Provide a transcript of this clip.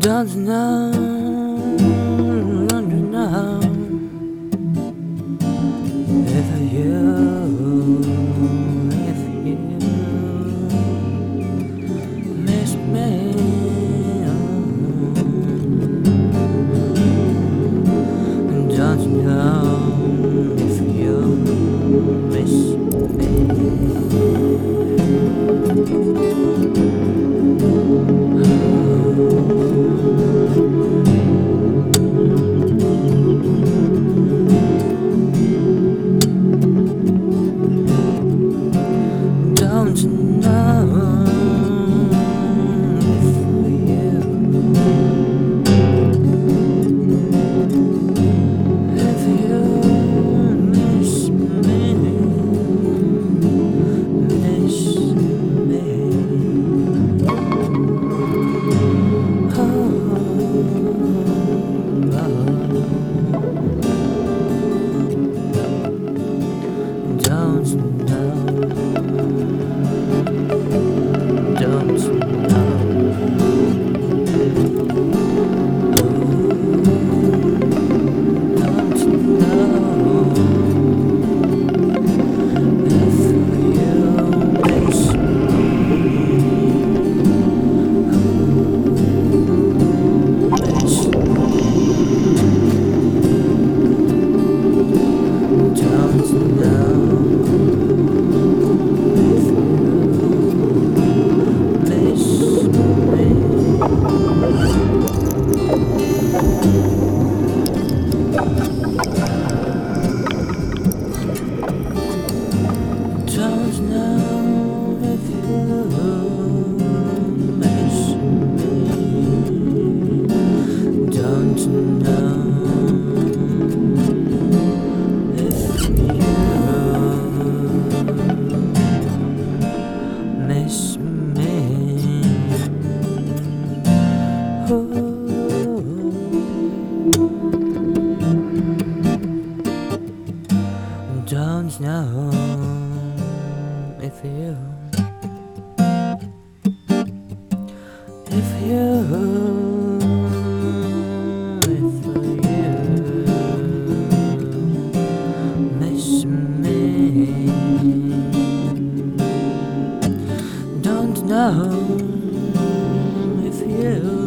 Don't you know, don't you know, if you miss me, don't you know, if you miss me. Don't you know, if you miss me, miss me. Oh, don't you know? Don't you know? Don't you know? If you miss don't you know? Don't you know if you miss me? Don't you know if you miss me? Ooh. Don't you know if you miss me, don't you know if you